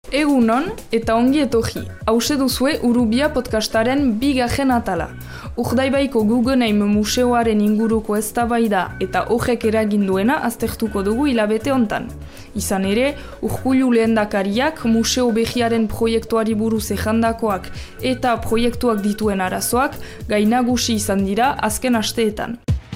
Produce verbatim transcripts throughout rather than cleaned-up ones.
Egunon eta ongi etorri, hause duzue Urubia podcastaren bigarren atala. Urdaibaiko Guggenheim museoaren inguruko eztabaida eta horrek eragin duena aztertuko dugu hilabete hontan. Izan ere, Urkullu lehendakariak museo behiaren proiektuari buruz ejandakoak eta proiektuak dituen arazoak gai nagusi izan dira azken asteetan.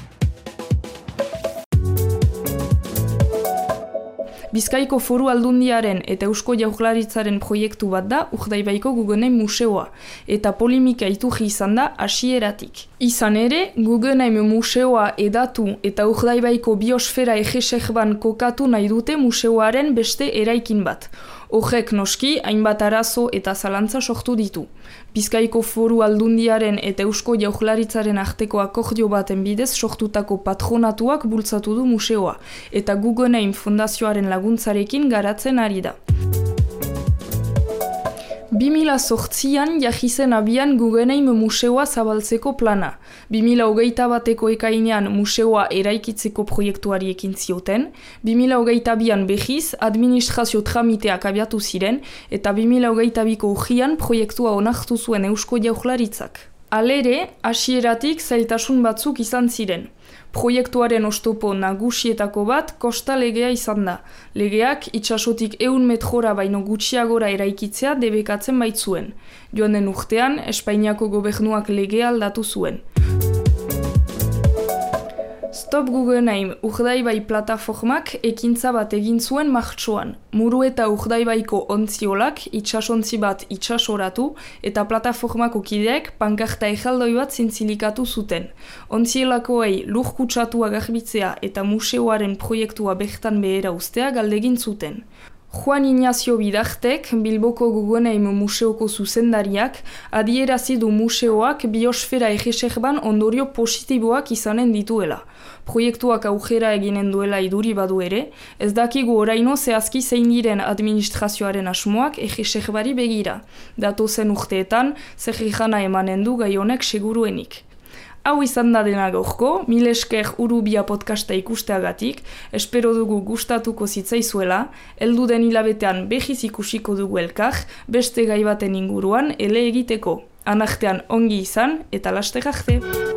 Bizkaiko Foru Aldundiaren eta Eusko Jaurlaritzaren proiektu bat da Urdaibaiko Guggenheim museoa, eta polimika iturri izan da hasieratik. Izan ere, Guggenheim museoa edatu eta Urdaibaiko biosfera egeserban kokatu nahi dute museoaren beste eraikin bat. Horrek noski, hainbat arazo eta zalantza sortu ditu. Bizkaiko Foru Aldundiaren eta Eusko Jaurlaritzaren arteko akordio baten bidez sortutako patronatuak bultzatu du museoa, eta Guggenheim Fundazioaren laguntzarekin garatzen ari da. bi mila zortzian jarri zen abian Guggenheim museoa zabaltzeko plana. bi mila hogeita bateko ekainean museoa eraikitzeko proiektuari ekin zioten, bi mila hogeita bian behiz administrazio tramiteak abiatu ziren, eta bi mila hogeita biko urrian proiektua onartu zuen Eusko Jaurlaritzak. Halere, hasieratik zailtasun batzuk izan ziren. Proiektuaren oztopo nagusietako bat kosta legea izan da. Legeak itsasotik ehun metrora baino gutxiagora eraikitzea debekatzen baitzuen. Joan den urtean, Espainiako gobernuak legea aldatu zuen. Stop Guggenheim Urdaibai plataformak ekintza bat egin zuen martxoan. Muru eta Urdaibaiko ontziolak itsasontzi bat itsasoratu eta plataformako kideek pankarta erraldoi bat zintzilikatu zuten. Ontzielakoei lur kutsatua garbitzea eta museoaren proiektua bertan behera ustea galdegin zuten. Juan Ignacio Bidartek, Bilboko Guggenheim museoko zuzendariak, adierazi du museoak biosfera egeserban ondorio positiboak izanen dituela. Proiektuak aurrera eginen duela iduri badu ere, ez dakigu oraino zehazki zein diren administrazioaren asmoak egeserbari begira. Datozen urteetan, zer jana emanen du gai honek seguruenik. Hau izan da dena gaurko, mil esker Urubia podcasta ikusteagatik, espero dugu gustatuko zitzaizuela, heldu den hilabetean behiz ikusiko dugu elkar, beste gai baten inguruan ele egiteko. Anartean ongi izan eta laster arte.